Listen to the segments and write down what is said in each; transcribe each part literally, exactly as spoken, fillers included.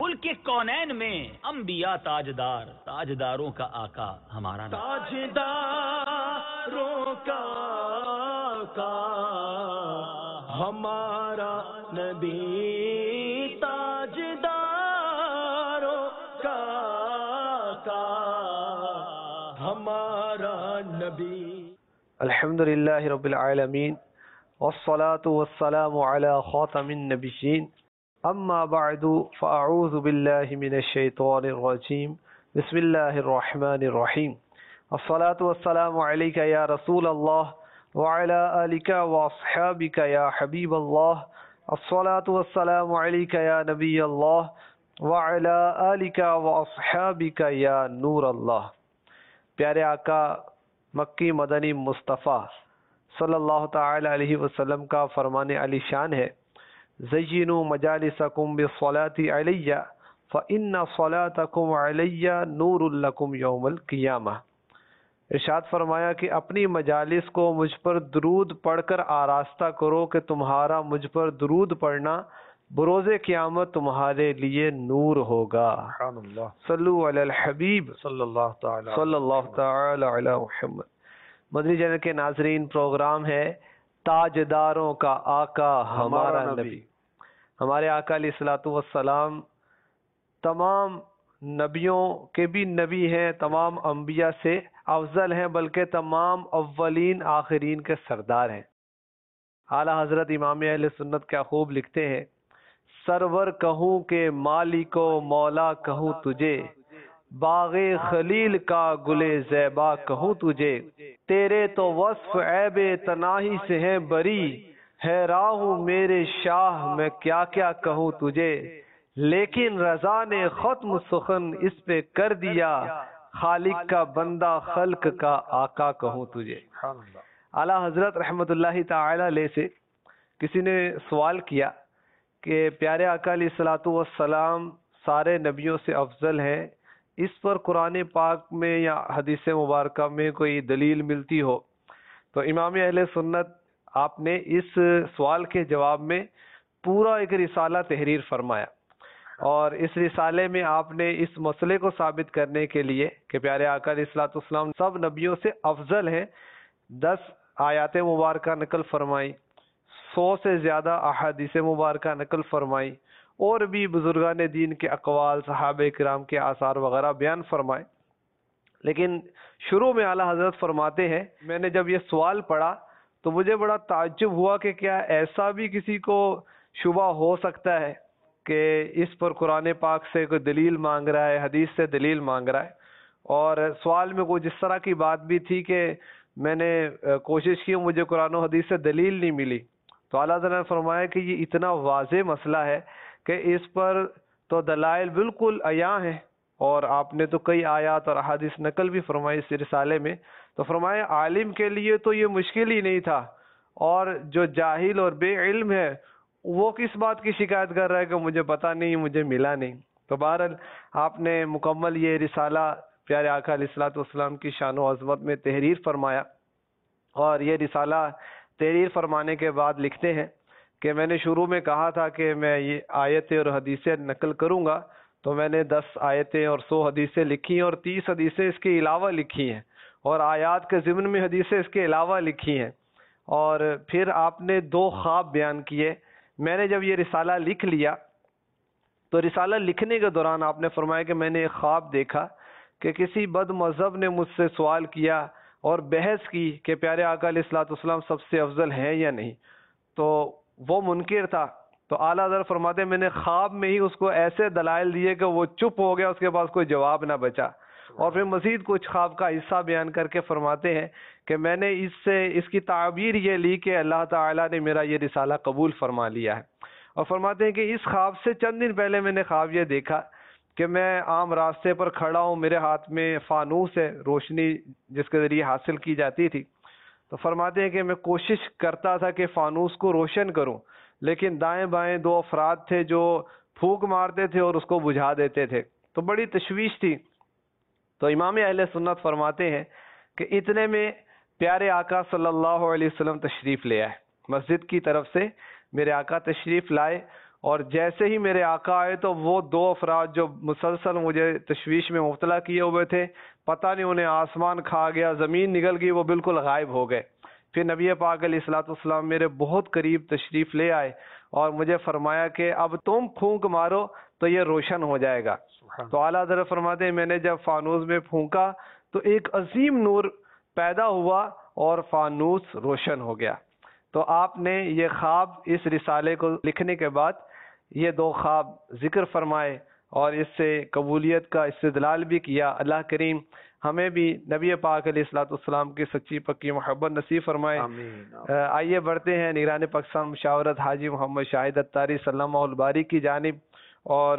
ملک کونین میں انبیاء تاجدار، تاجداروں کا آقا ہمارا نبی، تاجداروں کا آقا ہمارا نبی، تاجداروں کا آقا ہمارا نبی۔ الحمدللہ رب العالمین والصلاة والسلام علی خاتم النبیین، اما بعد فاعوذ باللہ من الشیطان الرجیم، بسم اللہ الرحمن الرحیم۔ الصلاة والسلام علیک یا رسول اللہ وعلی آلک واصحابک یا حبیب اللہ، الصلاة والسلام علیک یا نبی اللہ وعلی آلک واصحابک یا نور اللہ۔ پیارے آقا مکی مدنی مصطفیٰ صلی اللہ تعالی علیہ وسلم کا فرمان علی شان ہے، زینوا مجالسکم بالصلاۃ علی فإن صلاتکم علی نور لکم یوم القیامہ۔ ارشاد فرمایا کہ اپنی مجالس کو مجھ پر درود پڑھ کر آراستہ کرو کہ تمہارا مجھ پر درود پڑھنا بروز قیامت تمہارے لیے نور ہوگا۔ صلو علی الحبیب صلی اللہ تعالی صلی اللہ تعالی علی محمد۔ مدنی چینل کے ناظرین، پروگرام ہے تاجداروں کا آقا ہمارا نبی۔ ہمارے آقا علیہ الصلوۃ والسلام تمام نبیوں کے بھی نبی ہیں، تمام انبیاء سے افضل ہیں، بلکہ تمام اولین آخرین کے سردار ہیں۔ اعلیٰ حضرت امام اہل سنت کیا خوب لکھتے ہیں، سرور کہوں کہ مالک و مولا کہوں تجھے، باغ خلیل کا گل زیبا کہوں تجھے، تیرے تو وصف عیب تناہی سے ہیں بری، حیراں ہوں میرے شاہ میں کیا کیا کہوں تجھے، لیکن رضا نے ختم سخن اس پہ کر دیا، خالق کا بندہ خلق کا آقا کہوں تجھے۔ اعلیٰ حضرت رحمت اللہ تعالی علیہ سے کسی نے سوال کیا کہ پیارے آقا علیہ الصلوۃ والسلام سارے نبیوں سے افضل ہیں، اس پر قرآن پاک میں یا حدیث مبارکہ میں کوئی دلیل ملتی ہو؟ تو امام اہل سنت آپ نے اس سوال کے جواب میں پورا ایک رسالہ تحریر فرمایا، اور اس رسالے میں آپ نے اس مسئلے کو ثابت کرنے کے لیے کہ پیارے آقا علیہ الصلوۃ والسلام سب نبیوں سے افضل ہیں، دس آیات مبارکہ نقل فرمائی، سو سے زیادہ احادیث مبارکہ نقل فرمائی، اور بھی بزرگان دین کے اقوال، صحابہ کرام کے آثار وغیرہ بیان فرمائے۔ لیکن شروع میں اعلیٰ حضرت فرماتے ہیں، میں نے جب یہ سوال پڑھا تو مجھے بڑا تعجب ہوا کہ کیا ایسا بھی کسی کو شبہ ہو سکتا ہے کہ اس پر قرآن پاک سے کوئی دلیل مانگ رہا ہے، حدیث سے دلیل مانگ رہا ہے۔ اور سوال میں کوئی جس طرح کی بات بھی تھی کہ میں نے کوشش کی، مجھے قرآن و حدیث سے دلیل نہیں ملی، تو اعلیٰ حضرت نے فرمایا کہ یہ اتنا واضح مسئلہ ہے کہ اس پر تو دلائل بالکل عیاں ہیں، اور آپ نے تو کئی آیات اور احادیث نقل بھی فرمائی اس رسالے میں، تو فرمایا عالم کے لیے تو یہ مشکل ہی نہیں تھا، اور جو جاہل اور بے علم ہے وہ کس بات کی شکایت کر رہا ہے کہ مجھے پتہ نہیں، مجھے ملا نہیں۔ تو بہرحال آپ نے مکمل یہ رسالہ پیارے آقا علیہ الصلوۃ والسلام کی شان و عظمت میں تحریر فرمایا، اور یہ رسالہ تحریر فرمانے کے بعد لکھتے ہیں کہ میں نے شروع میں کہا تھا کہ میں یہ آیتیں اور حدیثیں نقل کروں گا، تو میں نے دس آیتیں اور سو حدیثیں لکھی ہیں، اور تیس حدیثیں اس کے علاوہ لکھی ہیں، اور آیات کے ضمن میں حدیثیں اس کے علاوہ لکھی ہیں، اور پھر آپ نے دو خواب بیان کیے۔ میں نے جب یہ رسالہ لکھ لیا تو رسالہ لکھنے کے دوران آپ نے فرمایا کہ میں نے ایک خواب دیکھا کہ کسی بد مذہب نے مجھ سے سوال کیا اور بحث کی کہ پیارے آقا علیہ الصلوۃ والسلام سب سے افضل ہیں یا نہیں، تو وہ منکر تھا۔ تو اعلیٰ حضرت فرماتے ہیں میں نے خواب میں ہی اس کو ایسے دلائل دیے کہ وہ چپ ہو گیا، اس کے پاس کوئی جواب نہ بچا، اور پھر مزید کچھ خواب کا حصہ بیان کر کے فرماتے ہیں کہ میں نے اس سے اس کی تعبیر یہ لی کہ اللہ تعالیٰ نے میرا یہ رسالہ قبول فرما لیا ہے، اور فرماتے ہیں کہ اس خواب سے چند دن پہلے میں نے خواب یہ دیکھا کہ میں عام راستے پر کھڑا ہوں، میرے ہاتھ میں فانوس ہے، روشنی جس کے ذریعے حاصل کی جاتی تھی، تو فرماتے ہیں کہ میں کوشش کرتا تھا کہ فانوس کو روشن کروں، لیکن دائیں بائیں دو افراد تھے جو پھونک مارتے تھے اور اس کو بجھا دیتے تھے، تو بڑی تشویش تھی۔ تو امام اہل سنت فرماتے ہیں کہ اتنے میں پیارے آقا صلی اللہ علیہ وسلم تشریف لے آئے، مسجد کی طرف سے میرے آقا تشریف لائے، اور جیسے ہی میرے آقا آئے تو وہ دو افراد جو مسلسل مجھے تشویش میں مبتلا کیے ہوئے تھے، پتہ نہیں انہیں آسمان کھا گیا، زمین نگل گئی، وہ بالکل غائب ہو گئے۔ پھر نبی پاک علیہ الصلوۃ والسلام میرے بہت قریب تشریف لے آئے اور مجھے فرمایا کہ اب تم پھونک مارو تو یہ روشن ہو جائے گا۔ تو اعلیٰ حضرت فرماتے ہیں میں نے جب فانوس میں پھونکا تو ایک عظیم نور پیدا ہوا اور فانوس روشن ہو گیا۔ تو آپ نے یہ خواب اس رسالے کو لکھنے کے بعد یہ دو خواب ذکر فرمائے اور اس سے قبولیت کا استدلال بھی کیا۔ اللہ کریم ہمیں بھی نبی پاک علیہ الصلوۃ والسلام کی سچی پکی محبت نصیب فرمائے۔ آمین۔ آئیے بڑھتے ہیں نگران پاکستان مشاورت حاجی محمد شاہد اتاری سلمہ الباری کی جانب، اور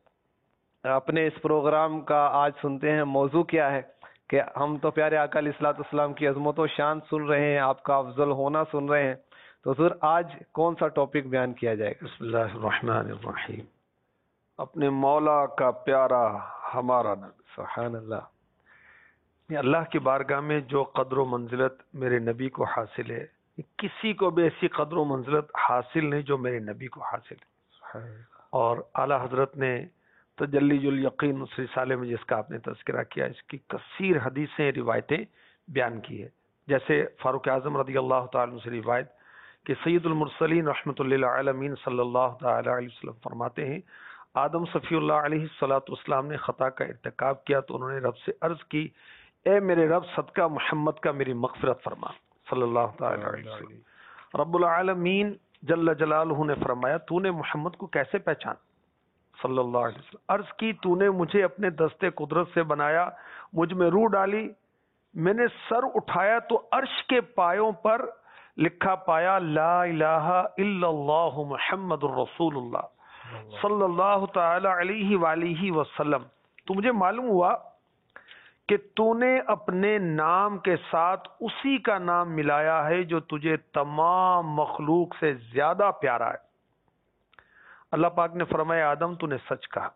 اپنے اس پروگرام کا آج سنتے ہیں موضوع کیا ہے کہ ہم تو پیارے آقا علیہ الصلوۃ والسلام کی عظمت و شان سن رہے ہیں، آپ کا افضل ہونا سن رہے ہیں، تو حضور آج کون سا ٹاپک بیان کیا جائے گا؟ بسم اللہ الرحمن الرحیم۔ اپنے مولا کا پیارا ہمارا نبی، سبحان اللہ۔ اللہ کی بارگاہ میں جو قدر و منزلت میرے نبی کو حاصل ہے، کسی کو بھی ایسی قدر و منزلت حاصل نہیں جو میرے نبی کو حاصل ہے۔ اور اعلیٰ حضرت نے تجلی الیقین اس رسالے میں جس کا آپ نے تذکرہ کیا، اس کی کثیر حدیثیں روایتیں بیان کی ہے۔ جیسے فاروق اعظم رضی اللہ تعالیٰ عنہ سے روایت کہ سید المرسلین رحمۃ اللہ عالمین صلی اللہ تعالی علیہ وسلم فرماتے ہیں، آدم صفی اللہ علیہ الصلوۃ والسلام نے خطا کا ارتکاب کیا تو انہوں نے رب سے عرض کی، اے میرے رب صدقہ محمد کا میری مغفرت فرما، صلی اللہ تعالی علیہ وسلم۔ رب العالمین جل جلالہ نے فرمایا، تو نے محمد کو کیسے پہچان؟ صلی اللہ علیہ وسلم۔ عرض کی، تو نے مجھے اپنے دستے قدرت سے بنایا، مجھ میں روح ڈالی، میں نے سر اٹھایا تو عرش کے پایوں پر لکھا پایا لا الہ الا اللہ محمد الرسول اللہ صلی اللہ تعالی علیہ وآلہ وسلم۔ تو مجھے معلوم ہوا کہ تو نے اپنے نام کے ساتھ اسی کا نام ملایا ہے جو تجھے تمام مخلوق سے زیادہ پیارا ہے۔ اللہ پاک نے فرمایا، آدم تو نے سچ کہا،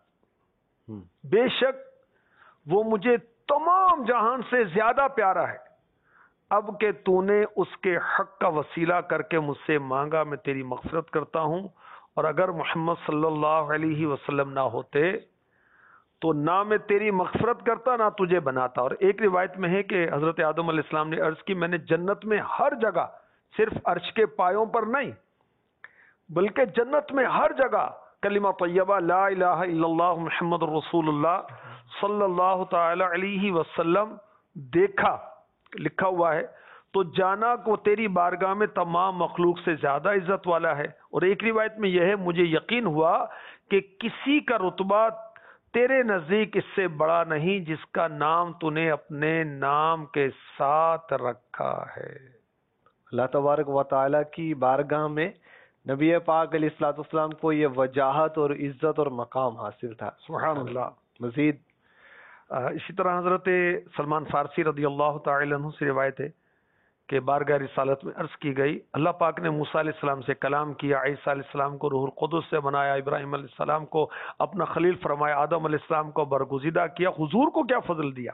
بے شک وہ مجھے تمام جہان سے زیادہ پیارا ہے، اب کہ تو نے اس کے حق کا وسیلہ کر کے مجھ سے مانگا، میں تیری مغفرت کرتا ہوں، اور اگر محمد صلی اللہ علیہ وسلم نہ ہوتے تو نہ میں تیری مغفرت کرتا نہ تجھے بناتا۔ اور ایک روایت میں ہے کہ حضرت آدم علیہ السلام نے عرض کی، میں نے جنت میں ہر جگہ، صرف عرش کے پایوں پر نہیں بلکہ جنت میں ہر جگہ کلمہ طیبہ لا الہ الا اللہ محمد الرسول اللہ صلی اللہ تعالی علیہ وسلم دیکھا، لکھا ہوا ہے، تو جانا کو تیری بارگاہ میں تمام مخلوق سے زیادہ عزت والا ہے۔ اور ایک روایت میں یہ ہے، مجھے یقین ہوا کہ کسی کا رتبہ تیرے نزدیک اس سے بڑا نہیں جس کا نام تو نے اپنے نام کے ساتھ رکھا ہے۔ اللہ تبارک و تعالیٰ کی بارگاہ میں نبی پاک علیہ الصلوۃ والسلام کو یہ وجاہت اور عزت اور مقام حاصل تھا، سبحان اللہ۔ مزید اسی طرح حضرت سلمان فارسی رضی اللہ تعالی عنہ سے روایت ہے کہ بارگاہ رسالت میں عرض کی گئی، اللہ پاک نے موسیٰ علیہ السلام سے کلام کیا، عیسیٰ علیہ السلام کو روح القدس سے بنایا، ابراہیم علیہ السلام کو اپنا خلیل فرمایا، آدم علیہ السلام کو برگزیدہ کیا، حضور کو کیا فضل دیا؟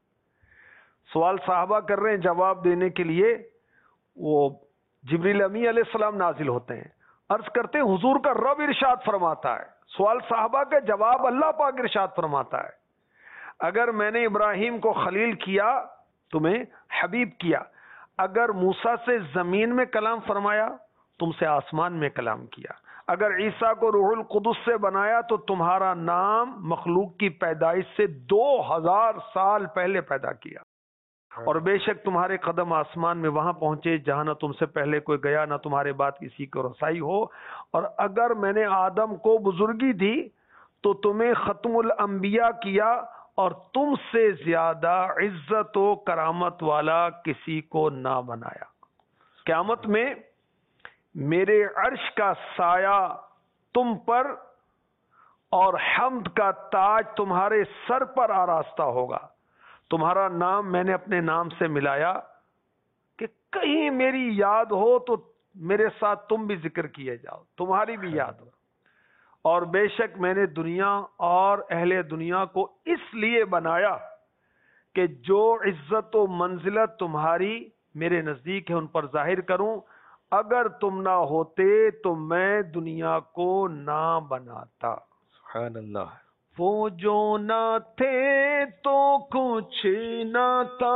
سوال صحابہ کر رہے ہیں، جواب دینے کے لیے وہ جبریل امی علیہ السلام نازل ہوتے ہیں، عرض کرتے ہیں حضور کا رب ارشاد فرماتا ہے، سوال صحابہ کا جواب اللہ پاک ارشاد فرماتا ہے، اگر میں نے ابراہیم کو خلیل کیا تمہیں حبیب کیا، اگر موسیٰ سے زمین میں کلام فرمایا تم سے آسمان میں کلام کیا، اگر عیسیٰ کو روح القدس سے بنایا تو تمہارا نام مخلوق کی پیدائش سے دو ہزار سال پہلے پیدا کیا، اور بے شک تمہارے قدم آسمان میں وہاں پہنچے جہاں نہ تم سے پہلے کوئی گیا نہ تمہارے بعد کسی کو رسائی ہو، اور اگر میں نے آدم کو بزرگی دی تو تمہیں ختم الانبیاء کیا، اور تم سے زیادہ عزت و کرامت والا کسی کو نہ بنایا۔ قیامت میں میرے عرش کا سایہ تم پر اور حمد کا تاج تمہارے سر پر آراستہ ہوگا، تمہارا نام میں نے اپنے نام سے ملایا کہ کہیں میری یاد ہو تو میرے ساتھ تم بھی ذکر کیے جاؤ، تمہاری بھی یاد ہو، اور بے شک میں نے دنیا اور اہل دنیا کو اس لیے بنایا کہ جو عزت و منزلت تمہاری میرے نزدیک ہے ان پر ظاہر کروں، اگر تم نہ ہوتے تو میں دنیا کو نہ بناتا. سبحان اللہ. وہ جو نہ تھے تو کچھ نہ تھا،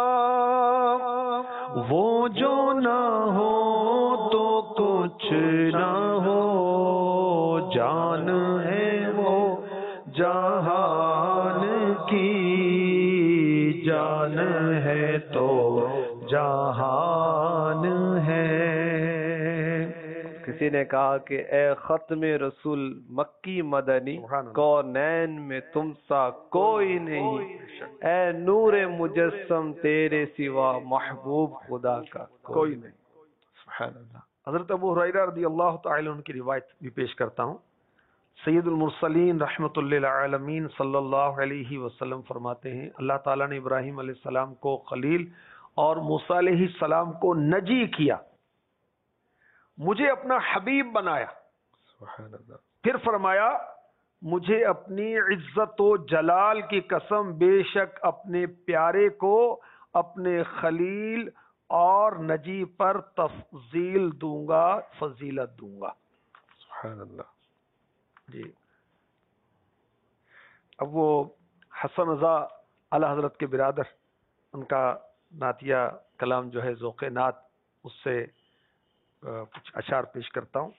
وہ جو نہ ہو تو کچھ نہ ہو، جان ہے وہ جہان کی، جان ہے تو جہان ہے. کسی نے کہا کہ اے ختم رسول مکی مدنی، کونین میں تم سا کوئی نہیں، اے نور مجسم تیرے سوا محبوب خدا کا کوئی نہیں. سبحان اللہ. حضرت ابو ہریرہ رضی اللہ تعالی عنہ کی روایت بھی پیش کرتا ہوں. سید المرسلین رحمۃ اللہ العالمین صلی اللہ علیہ وسلم فرماتے ہیں اللہ تعالیٰ نے ابراہیم علیہ السلام کو خلیل اور موسیٰ علیہ السلام کو نجی کیا، مجھے اپنا حبیب بنایا. سبحان اللہ. پھر فرمایا مجھے اپنی عزت و جلال کی قسم بے شک اپنے پیارے کو اپنے خلیل اور نجی پر تفضیل دوں گا، فضیلت دوں گا. سبحان اللہ. جی اب وہ حسن رضا اعلی حضرت کے برادر، ان کا نعتیہ کلام جو ہے ذوق نعت، اس سے کچھ اشعار پیش کرتا ہوں.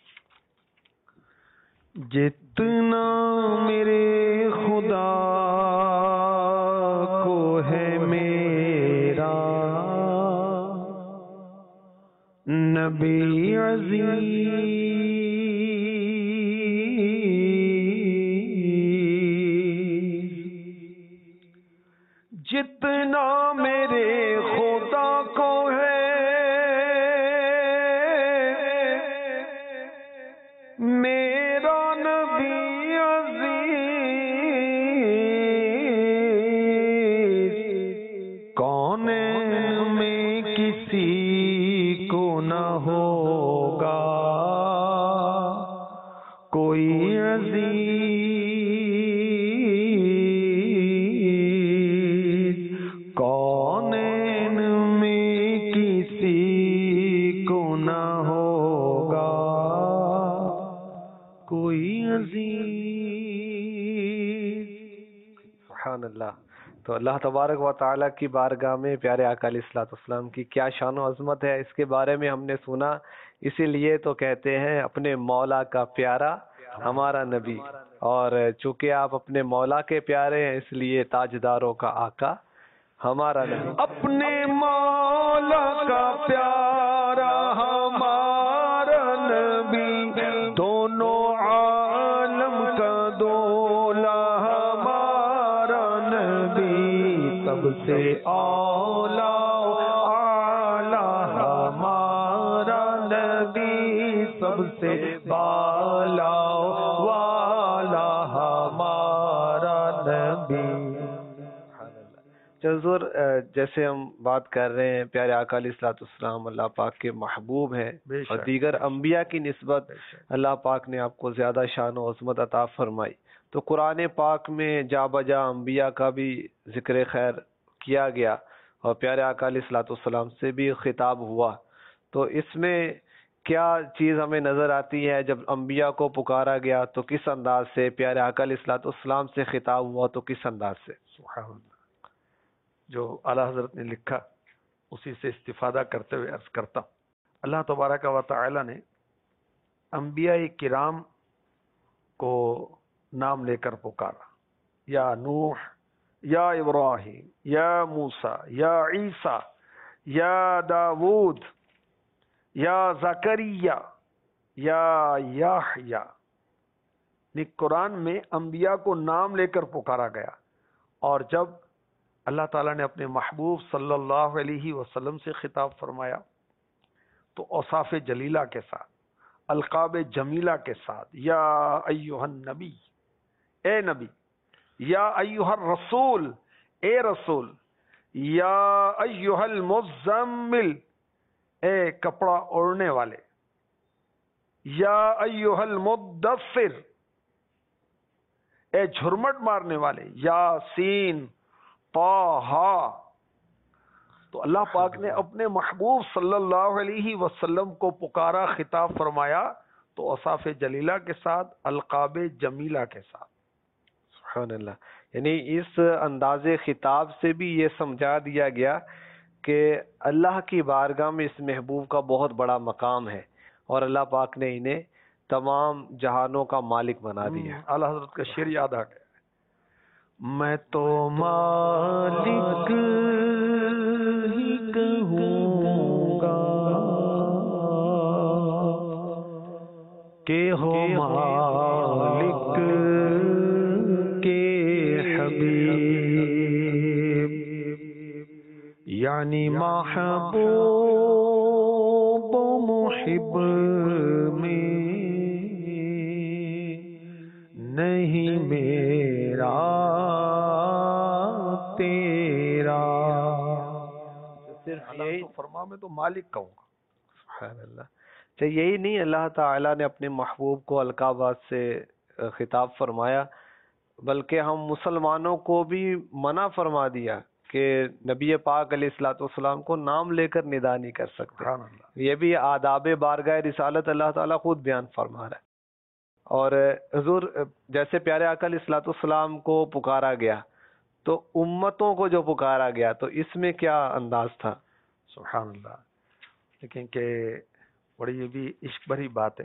جتنا میرے خدا کو ہے میرا نبی عزیز، جتنا میرے خدا کو ہے میرا نبی عزیز، کونین میں کسی کو نہ ہوگا کوئی عزیز، کونین میں کسی کو نہ ہوگا کوئی عزیز. سبحان اللہ. تو اللہ تبارک و تعالیٰ کی بارگاہ میں پیارے آقا علیہ الصلوۃ والسلام کی کیا شان و عظمت ہے، اس کے بارے میں ہم نے سنا. اسی لیے تو کہتے ہیں اپنے مولا کا پیارا ہمارا نبی، اور چونکہ آپ اپنے مولا کے پیارے ہیں اس لیے تاجداروں کا آقا ہمارا نبی. اپنے مولا کا پیارا ہمارا نبی، دونوں عالم کا دولا ہمارا نبی، سب سے اولا اعلی ہمارا نبی، سب سے بالا والا ہمارا نبی. حضور جیسے ہم بات کر رہے ہیں پیارے آقا علیہ الصلوۃ والسلام اللہ پاک کے محبوب ہیں، اور دیگر انبیاء کی نسبت اللہ پاک نے آپ کو زیادہ شان و عظمت عطا فرمائی. تو قرآن پاک میں جا بجا انبیاء کا بھی ذکر خیر کیا گیا، اور پیارے آقا علیہ الصلوۃ والسلام سے بھی خطاب ہوا. تو اس میں کیا چیز ہمیں نظر آتی ہے؟ جب انبیاء کو پکارا گیا تو کس انداز سے، پیارے آقا علیہ الصلوۃ والسلام سے خطاب ہوا تو کس انداز سے؟ سبحان اللہ. جو اعلی حضرت نے لکھا اسی سے استفادہ کرتے ہوئے عرض کرتا ہوں. اللہ تبارک و تعالی نے انبیاء کرام کو نام لے کر پکارا، یا نوح، یا ابراہیم، یا موسیٰ، یا عیسیٰ، یا داود، یا زکریا، یا یحییٰ. قرآن میں انبیاء کو نام لے کر پکارا گیا، اور جب اللہ تعالیٰ نے اپنے محبوب صلی اللہ علیہ وسلم سے خطاب فرمایا تو اوصاف جلیلہ کے ساتھ، القاب جمیلہ کے ساتھ، یا ایہا النبی، اے نبی، یا ایہا الرسول، اے رسول، یا ایہا المزمل، اے کپڑا اوڑھنے والے، یا ایہا المدثر، اے جھرمٹ مارنے والے، یاسین، طٰہٰ. تو اللہ پاک نے اپنے محبوب صلی اللہ علیہ وسلم کو پکارا، خطاب فرمایا تو اوصاف جلیلہ کے ساتھ، القاب جمیلہ کے ساتھ. سبحان اللہ. یعنی اس انداز خطاب سے بھی یہ سمجھا دیا گیا کہ اللہ کی بارگاہ میں اس محبوب کا بہت بڑا مقام ہے اور اللہ پاک نے انہیں تمام جہانوں کا مالک بنا دیا. اعلیٰ حضرت کا شعر یاد آ گیا، میں تو مالک ہی کہوں گا کہ ہو مالک کے حبیب، یعنی محبوب محب میں نہیں میرا تیرا، صرف یہی فرما میں تو مالک کہوں گا. سبحان اللہ. تو یہی نہیں، اللہ تعالیٰ نے اپنے محبوب کو القابات سے خطاب فرمایا، بلکہ ہم مسلمانوں کو بھی منع فرما دیا کہ نبی پاک علیہ الصلوۃ والسلام کو نام لے کر ندا نہیں کر سکتے. یہ بھی آداب بارگاہ رسالت اللہ تعالیٰ خود بیان فرما رہا ہے. اور حضور جیسے پیارے آقا علیہ الصلوۃ والسلام کو پکارا گیا تو امتوں کو جو پکارا گیا تو اس میں کیا انداز تھا. سبحان اللہ. لیکن کہ بڑی یہ بھی عشق بھری بات ہے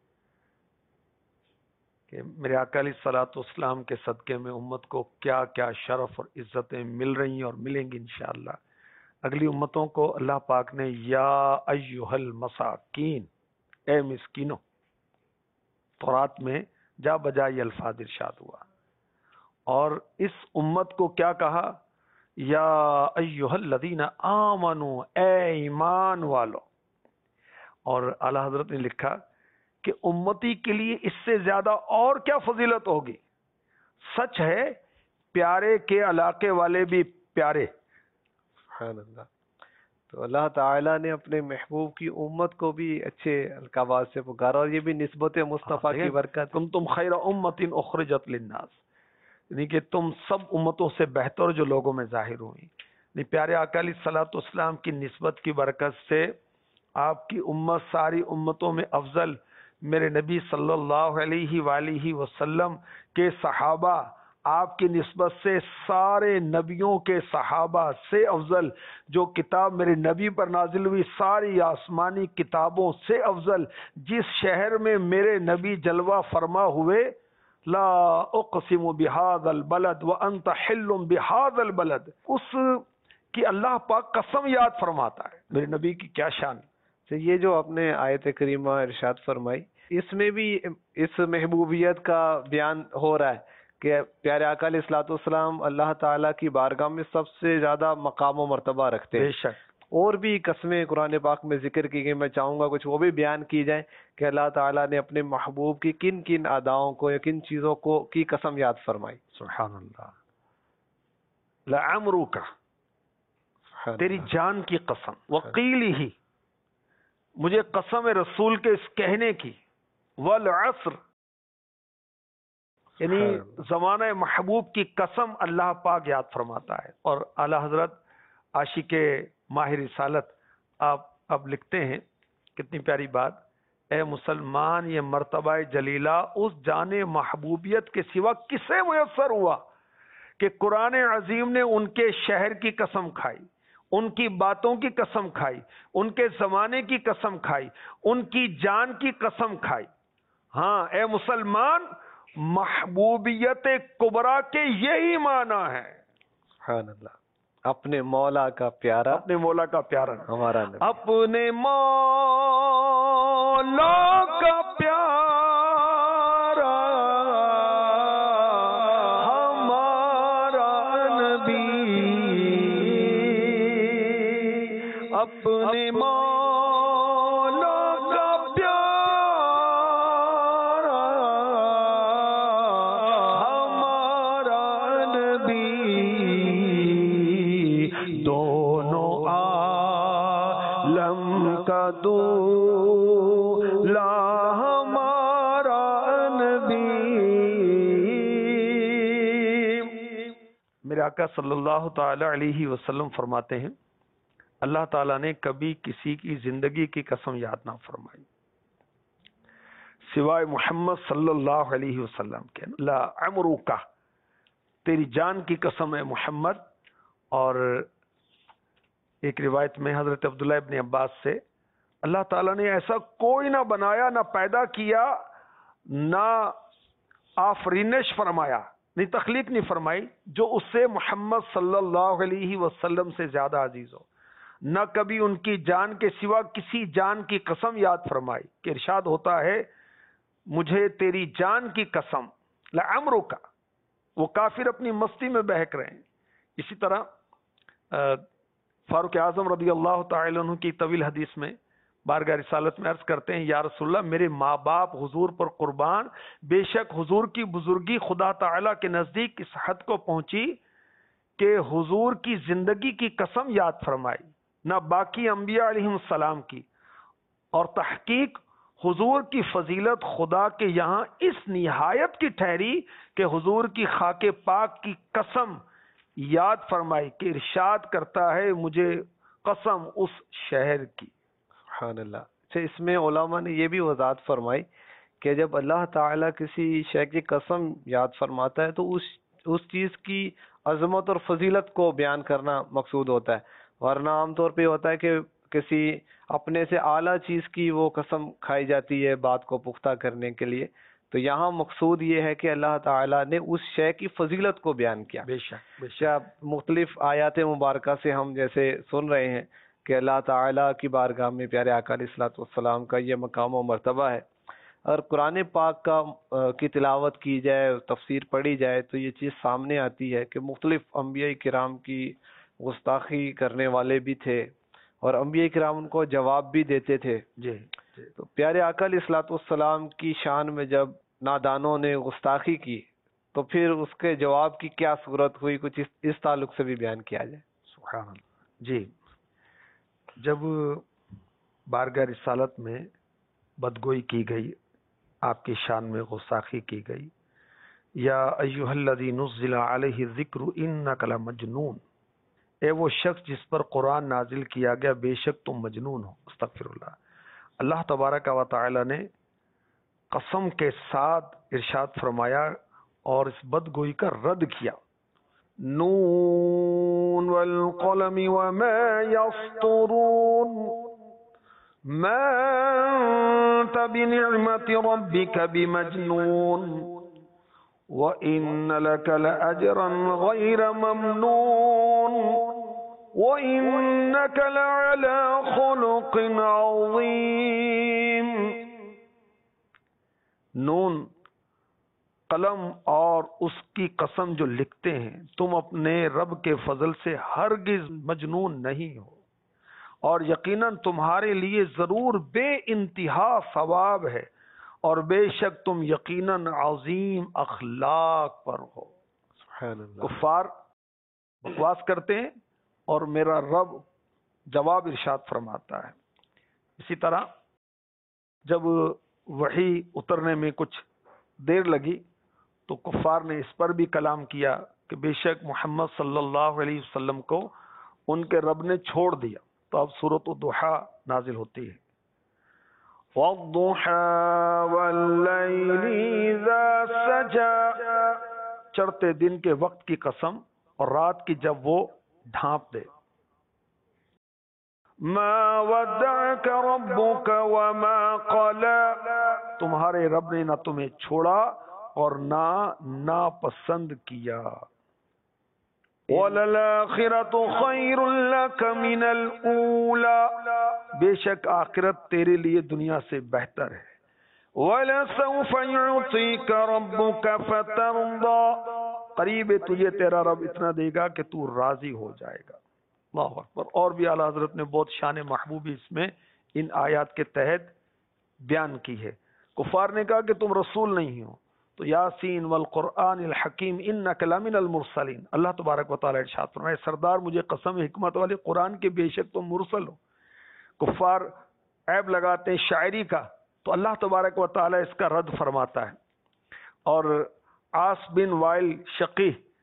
کہ میرے آقا علیہ الصلوۃ والسلام کے صدقے میں امت کو کیا کیا شرف اور عزتیں مل رہی ہیں اور ملیں گی انشاءاللہ. اگلی امتوں کو اللہ پاک نے یا ایھا المساکین، اے مسکینوں، تورات میں جا بجا یہ الفاظ ارشاد ہوا. اور اس امت کو کیا کہا؟ یا ایھا الذین آمنوا، اے ایمان والو. اور اعلی حضرت نے لکھا کہ امتی کے لیے اس سے زیادہ اور کیا فضیلت ہوگی. سچ ہے پیارے کے علاقے والے بھی پیارے. سبحان اللہ. تو اللہ تعالیٰ نے اپنے محبوب کی امت کو بھی اچھے القابات سے پکارا، اور یہ بھی نسبت مصطفیٰ کی برکت. تم تم خیر امت اخرجت للناس، یعنی کہ تم سب امتوں سے بہتر جو لوگوں میں ظاہر ہوئی. یعنی پیارے آقا علیہ الصلوۃ والسلام کی نسبت کی برکت سے آپ کی امت ساری امتوں میں افضل. میرے نبی صلی اللہ علیہ وآلہ وسلم کے صحابہ آپ کی نسبت سے سارے نبیوں کے صحابہ سے افضل. جو کتاب میرے نبی پر نازل ہوئی ساری آسمانی کتابوں سے افضل. جس شہر میں میرے نبی جلوہ فرما ہوئے، لا اقسم بہذا البلد وانت حل بہذا البلد، اس کی اللہ پاک قسم یاد فرماتا ہے. میرے نبی کی کیا شان. تو یہ جو اپنے آیت کریمہ ارشاد فرمائی، اس میں بھی اس محبوبیت کا بیان ہو رہا ہے کہ پیارے آقا علیہ الصلوۃ والسلام اللہ تعالیٰ کی بارگاہ میں سب سے زیادہ مقام و مرتبہ رکھتے ہیں. بے شک. اور بھی قسمیں قرآن پاک میں ذکر کی گئی، میں چاہوں گا کچھ وہ بھی بیان کی جائیں کہ اللہ تعالیٰ نے اپنے محبوب کی کن کن اداؤں کو یا کن چیزوں کو کی قسم یاد فرمائی. سبحان اللہ. لعمرک، تیری جان کی قسم، وقیل ہی، مجھے قسم رسول کے اس کہنے کی، والعصر، یعنی زمانہ محبوب کی قسم اللہ پاک یاد فرماتا ہے. اور اعلی حضرت عاشق ماہ رسالت آپ اب لکھتے ہیں، کتنی پیاری بات، اے مسلمان یہ مرتبہ جلیلہ اس جان محبوبیت کے سوا کسے میسر ہوا کہ قرآن عظیم نے ان کے شہر کی قسم کھائی، ان کی باتوں کی قسم کھائی، ان کے زمانے کی قسم کھائی، ان کی جان کی قسم کھائی. ہاں اے مسلمان، محبوبیت کبریٰ کے یہی معنی ہے. سبحان اللہ. اپنے مولا کا پیارا، اپنے مولا کا پیارا ہمارا نبی. اپنے مولا کا پیارا ہمارا نبی، اپنے مولا کا پیارا ہمارا نبی، دونوں عالم کا دولا ہمارا نبی. میرے آقا صلی اللہ تعالی علیہ وسلم فرماتے ہیں، اللہ تعالیٰ نے کبھی کسی کی زندگی کی قسم یاد نہ فرمائی سوائے محمد صلی اللہ علیہ وسلم کے. لا عمرک، تیری جان کی قسم ہے محمد. اور ایک روایت میں حضرت عبداللہ ابن عباس سے اللہ تعالیٰ نے ایسا کوئی نہ بنایا، نہ پیدا کیا، نہ آفرینش فرمایا، نہیں تخلیق نہیں فرمائی، جو اس سے محمد صلی اللہ علیہ وسلم سے زیادہ عزیز ہو. نہ کبھی ان کی جان کے سوا کسی جان کی قسم یاد فرمائی کہ ارشاد ہوتا ہے مجھے تیری جان کی قسم لعمرک. وہ کافر اپنی مستی میں بہک رہے ہیں. اسی طرح فاروق اعظم رضی اللہ تعالی عنہ کی طویل حدیث میں بارگاہ رسالت میں عرض کرتے ہیں یا رسول اللہ میرے ماں باپ حضور پر قربان، بے شک حضور کی بزرگی خدا تعالی کے نزدیک اس حد کو پہنچی کہ حضور کی زندگی کی قسم یاد فرمائی، نہ باقی انبیاء علیہم السلام کی. اور تحقیق حضور کی فضیلت خدا کے یہاں اس نہایت کی ٹھہری کہ حضور کی خاک پاک کی قسم یاد فرمائی کہ ارشاد کرتا ہے مجھے قسم اس شہر کی. سبحان اللہ. اچھا، اس میں علماء نے یہ بھی وضاحت فرمائی کہ جب اللہ تعالیٰ کسی شے کی قسم یاد فرماتا ہے تو اس اس چیز کی عظمت اور فضیلت کو بیان کرنا مقصود ہوتا ہے، ورنہ عام طور پہ ہوتا ہے کہ کسی اپنے سے اعلیٰ چیز کی وہ قسم کھائی جاتی ہے بات کو پختہ کرنے کے لیے. تو یہاں مقصود یہ ہے کہ اللہ تعالیٰ نے اس شے کی فضیلت کو بیان کیا. بے شک بے شک مختلف آیات مبارکہ سے ہم جیسے سن رہے ہیں کہ اللہ تعالیٰ کی بارگاہ میں پیارے آقا علیہ الصلوۃ والسلام کا یہ مقام و مرتبہ ہے. اور قرآن پاک کا کی تلاوت کی جائے، تفسیر پڑھی جائے تو یہ چیز سامنے آتی ہے کہ مختلف انبیاء کرام کی گستاخی کرنے والے بھی تھے اور انبیاء کرام ان کو جواب بھی دیتے تھے. جی تو پیارے آقا علیہ الصلوۃ والسلام کی شان میں جب نادانوں نے گستاخی کی تو پھر اس کے جواب کی کیا صورت ہوئی، کچھ اس, اس تعلق سے بھی بیان کیا جائے. سبحان اللہ. جی، جب بارگاہ رسالت میں بدگوئی کی گئی، آپ کی شان میں گستاخی کی گئی، یا ایھا الذی نزل علیہ الذکر انک لمجنون، اے وہ شخص جس پر قرآن نازل کیا گیا بے شک تم مجنون ہو. استغفر اللہ. اللہ تبارک و تعالی نے قسم کے ساتھ ارشاد فرمایا اور اس بدگوئی کا رد کیا. نون والقلم وما يسطرون ما انت بنعمت ربك بمجنون وان لك لاجرا غير ممنون وانك لعلى خلق عظيم. نون، قلم اور اس کی قسم جو لکھتے ہیں، تم اپنے رب کے فضل سے ہرگز مجنون نہیں ہو اور یقیناً تمہارے لیے ضرور بے انتہا ثواب ہے اور بے شک تم یقیناً عظیم اخلاق پر ہو. سبحان اللہ. کفار بکواس کرتے ہیں اور میرا رب جواب ارشاد فرماتا ہے. اسی طرح جب وحی اترنے میں کچھ دیر لگی تو کفار نے اس پر بھی کلام کیا کہ بے شک محمد صلی اللہ علیہ وسلم کو ان کے رب نے چھوڑ دیا. تو اب سورۃ الضحیٰ نازل ہوتی ہے. وَالضُّحَىٰ وَاللَّيْلِ إِذَا سَجَىٰ، چڑھتے دن کے وقت کی قسم اور رات کی جب وہ ڈھانپ دے. مَا وَدَّعَكَ رَبُّكَ وَمَا قَلَىٰ، تمہارے رب نے نہ تمہیں چھوڑا اور نہ ناپسند کیا. وَلَلْآخِرَةُ خَيْرٌ لَكَ مِنَ الْأُولَىٰ، بے شک آخرت تیرے لیے دنیا سے بہتر ہے. وَلَسَوْفَ يُعْطِيكَ رَبُّكَ فَتَرْضَىٰ، قریب تجھے تیرا رب اتنا دے گا کہ تو راضی ہو جائے گا. اللہ اکبر. اور بھی اعلیٰ حضرت نے بہت شان محبوبی اس میں ان آیات کے تحت بیان کی ہے. کفار نے کہا کہ تم رسول نہیں ہو تو یاسین والقرآن الحکیم انک لمن المرسلین. اللہ تبارک و تعالی ارشاد فرمائے سردار مجھے قسم حکمت والے قرآن کے بے شک تم مرسل ہو. کفار عیب لگاتے ہیں شاعری کا تو اللہ تبارک و تعالی اس کا رد فرماتا ہے. اور عاص بن وائل شقی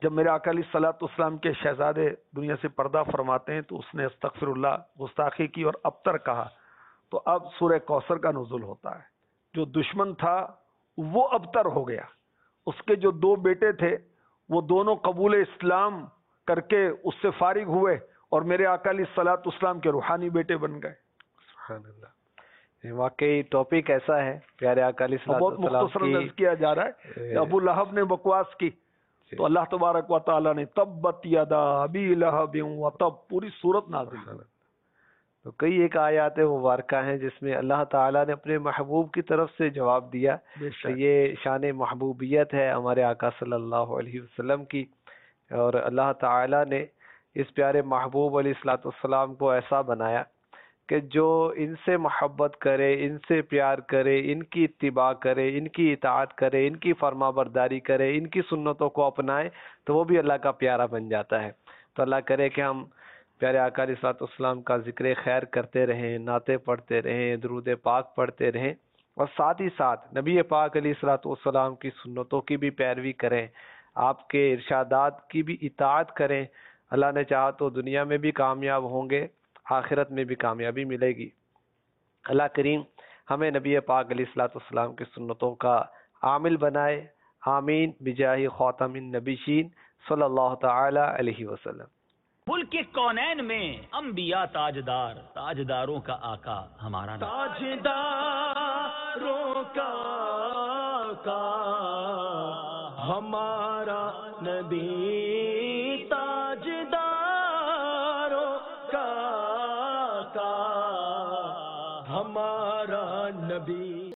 جب میرے آقا علیہ الصلوۃ والسلام کے شہزادے دنیا سے پردہ فرماتے ہیں تو اس نے استغفر اللہ گستاخی کی اور ابتر کہا، تو اب سورہ کوثر کا نزول ہوتا ہے۔ جو دشمن تھا وہ ابتر ہو گیا، اس کے جو دو بیٹے تھے وہ دونوں قبول اسلام کر کے اس سے فارغ ہوئے اور میرے آقا علیہ الصلوۃ والسلام کے روحانی بیٹے بن گئے۔ سبحان اللہ، واقعی ٹاپک ایسا ہے پیارے آقا علیہ الصلوۃ بہت والسلام مختصر کی عرض کیا جا رہا ہے کہ ابو لہب نے بکواس کی تو اللہ تبارک و تعالیٰ نے تبت یدا ابی لہب وتب پوری صورت نازل کی۔ تو کئی ایک آیات مبارکہ ہیں جس میں اللہ تعالیٰ نے اپنے محبوب کی طرف سے جواب دیا بے کہ شک یہ شان محبوبیت ہے ہمارے آقا صلی اللہ علیہ وسلم کی، اور اللہ تعالیٰ نے اس پیارے محبوب علیہ الصلوۃ والسلام کو ایسا بنایا کہ جو ان سے محبت کرے، ان سے پیار کرے، ان کی اتباع کرے، ان کی اطاعت کرے، ان کی فرما برداری کرے، ان کی سنتوں کو اپنائے تو وہ بھی اللہ کا پیارا بن جاتا ہے۔ تو اللہ کرے کہ ہم پیارے آقا علیہ الصلوۃ والسلام کا ذکر خیر کرتے رہیں، نعتیں پڑھتے رہیں، درود پاک پڑھتے رہیں، اور ساتھ ہی ساتھ نبی پاک علیہ الصلوۃ والسلام کی سنتوں کی بھی پیروی کریں، آپ کے ارشادات کی بھی اطاعت کریں۔ اللہ نے چاہا تو دنیا میں بھی کامیاب ہوں گے، آخرت میں بھی کامیابی ملے گی۔ اللہ کریم ہمیں نبی پاک علیہ الصلوۃ والسلام کی سنتوں کا عامل بنائے، آمین بجاہ خاتم النبیین صلی اللہ تعالی علیہ وسلم۔ ملک کے کونین میں انبیاء تاجدار، تاجداروں کا آقا ہمارا نبی۔ تاجداروں کا آقا ہمارا نبی